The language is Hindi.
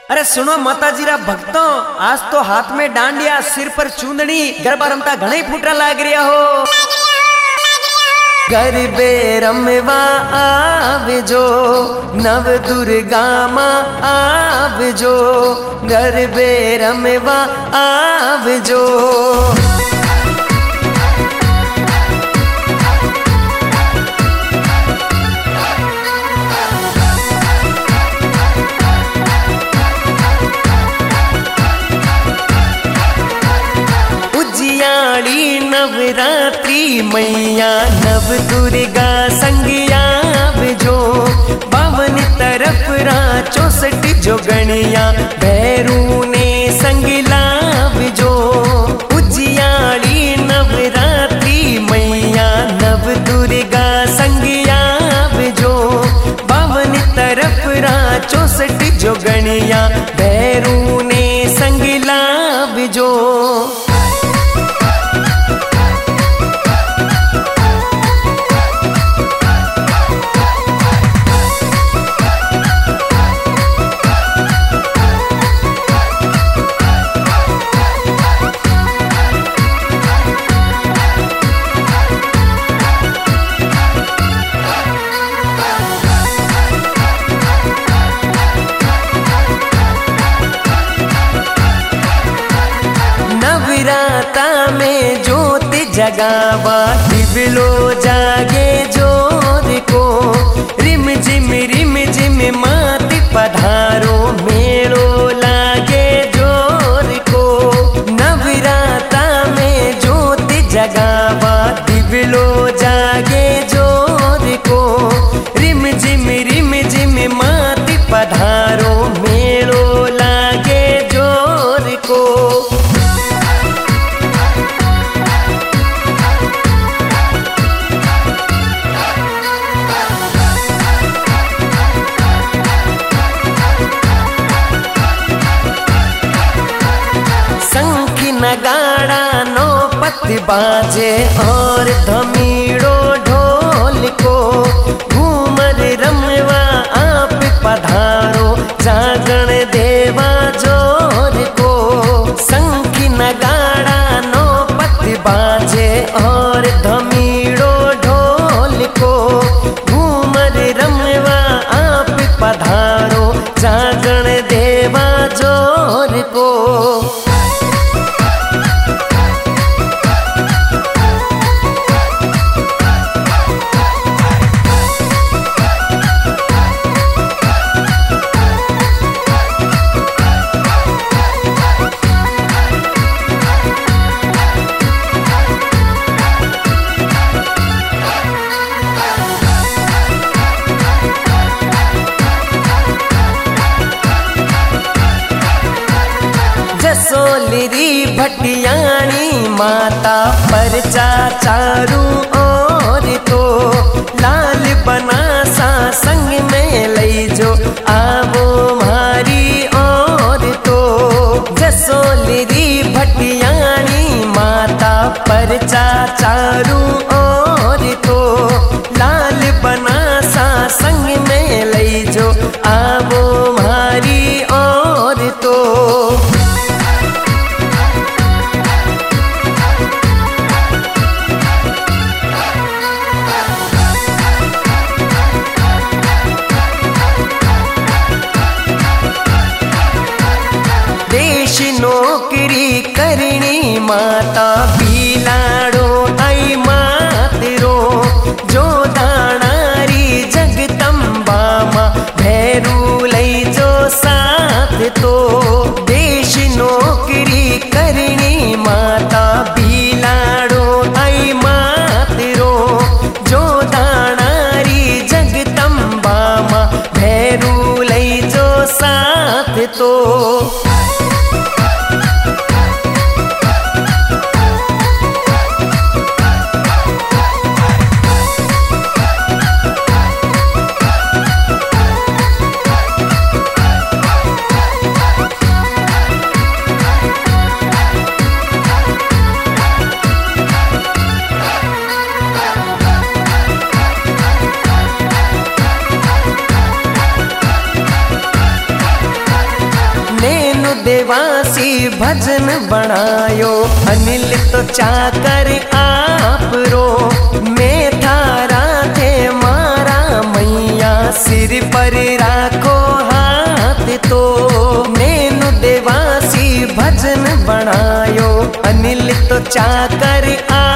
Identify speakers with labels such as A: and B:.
A: अरे सुनो माताजी रा भक्तों, आज तो हाथ में डांडिया, सिर पर चूंदड़ी, गरबा रमता घणे फूटरा लाग रिया हो। गरबे रमवा आवजो, नव दुर्गा मां आवजो, गरबे रमवा आवजो। नवरात्रि मैया नव दुर्गा संगिया जो, बावन तरफ रा 64 जोगणिया भैरू ने संगिला जो। उजियाली नवरात्रि मैया नव दुर्गा संगिया जो, बावन तरफ रा 64 जोगणिया भैरू ने संगिला जो। में ज्योति जगावा दिवलो जागे जोर को, रिम झिम मात पधारो मेलो लागे जोर को। नवराता में ज्योति जगावा दिवलो जागे जोर को, रिम झिम मात पधारो मेलो लागे जोर को। नगाड़ा नो पति बाजे और धमीड़ो ढोल को, घूमर रमवा आप पधारो जागण देवा जोर को। संखी नगाड़ा नो पति बाजे और धमीड़ो ढोल को, घूमर रमवा आप पधारो जागण देवा जोर को। जसोलिरी भटियाणी माता परचा चारू ओर तो, लाल बनासा संग में लई जो आवो मारी ओर तो। जसोलिरी भटियाणी माता परचा चारू ओर तो, लाल बनासा संग में लई जो आवो मारी ओर तो। नौकरी करनी माता बिलाड़ो आई मातरो, जो दानारी जगदम्बा मां भैरू लई जो साथ तो। देश नौकरी करनी माता बिलाड़ो आई मातरो, जो दानारी जगदम्बा मां भैरू लई जो साथ तो। भजन बनायो। अनिल तो चाकर आप रो, मैं थारा थे मारा मैया, सिर पर राखो हाथ तो। नैनु देवासी भजन बनायो, अनिल तो चाकर